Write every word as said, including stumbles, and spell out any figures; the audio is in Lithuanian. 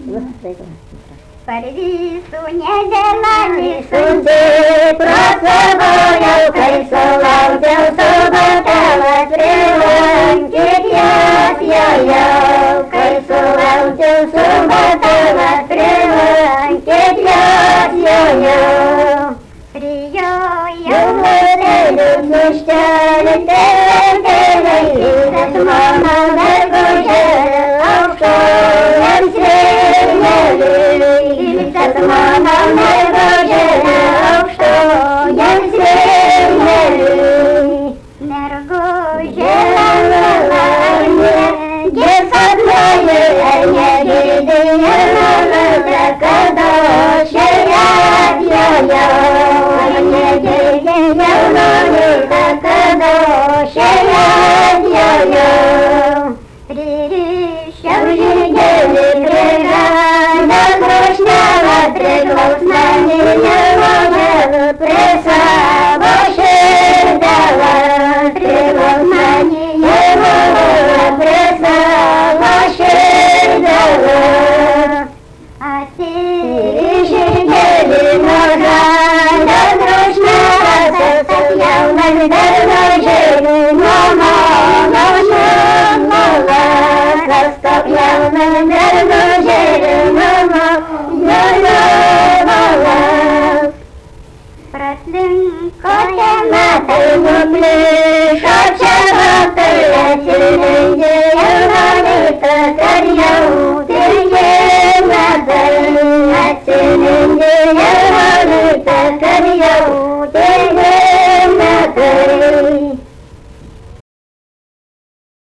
Parvysų nedėlanis sunkiai prasavojau, kai sulaukiau subatavas prilankit jas jojau, kai sulaukiau subatavas prilankit jas jojau. Prijojau mutelius užtelti lentelei, įtas mano mergužėlė aukštojam svirneliui. Įtas mano mergužėlė aukštojam svirneliui. Mergužėlė laimė, jis atloja ir negirdi ir nuliūdė, kad aš ją atjojau. Pririšau žirgelį prie žalio krušnelą, priklausmanį loželą prie savo širdelą, priklausmanį loželą prie savo širdelą. Atsiriš žirgelį nuo žalio krušnelą, jaunas bernožėlį nuo mano širdelą, stop jaunas bernožėlį nuo mano širdelą. Praslinko tie metai, nuplyšo